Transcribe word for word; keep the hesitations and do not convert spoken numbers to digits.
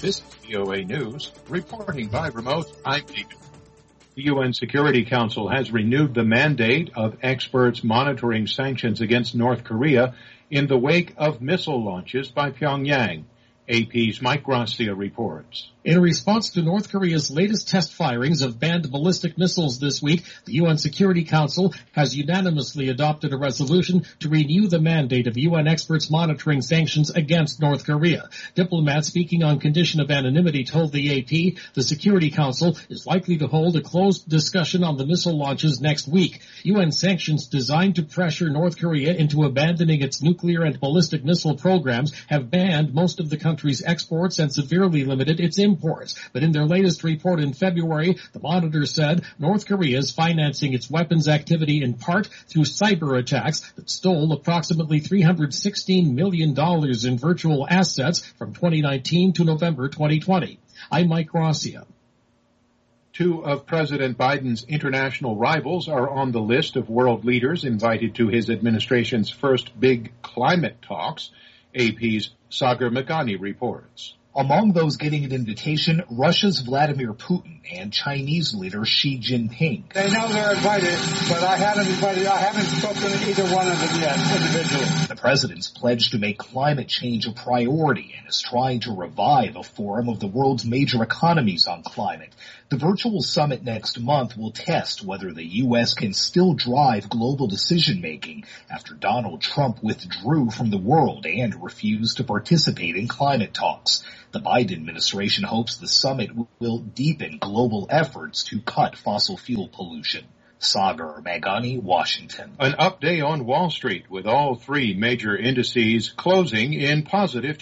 This is V O A News, reporting by remote, I'm David. The U N Security Council has renewed the mandate of experts monitoring sanctions against North Korea in the wake of missile launches by Pyongyang. A P's Mike Gracia reports. In response to North Korea's latest test firings of banned ballistic missiles this week, the U N Security Council has unanimously adopted a resolution to renew the mandate of U N experts monitoring sanctions against North Korea. Diplomats speaking on condition of anonymity told the A P the Security Council is likely to hold a closed discussion on the missile launches next week. U N sanctions designed to pressure North Korea into abandoning its nuclear and ballistic missile programs have banned most of the country's exports and severely limited its imports. But in their latest report in February, the monitor said North Korea is financing its weapons activity in part through cyber attacks that stole approximately three hundred sixteen million dollars in virtual assets from twenty nineteen to November twenty twenty. I'm Mike Gracia. Two of President Biden's international rivals are on the list of world leaders invited to his administration's first big climate talks. A P's Sagar Meghani reports. Among those getting an invitation, Russia's Vladimir Putin and Chinese leader Xi Jinping. They know they're invited, but I haven't invited, I haven't spoken to either one of them yet individually. The president's pledged to make climate change a priority and is trying to revive a forum of the world's major economies on climate. The virtual summit next month will test whether the U S can still drive global decision-making after Donald Trump withdrew from the world and refused to participate in climate talks. The Biden administration hopes the summit will deepen global efforts to cut fossil fuel pollution. Sagar Meghani, Washington. An up day on Wall Street with all three major indices closing in positive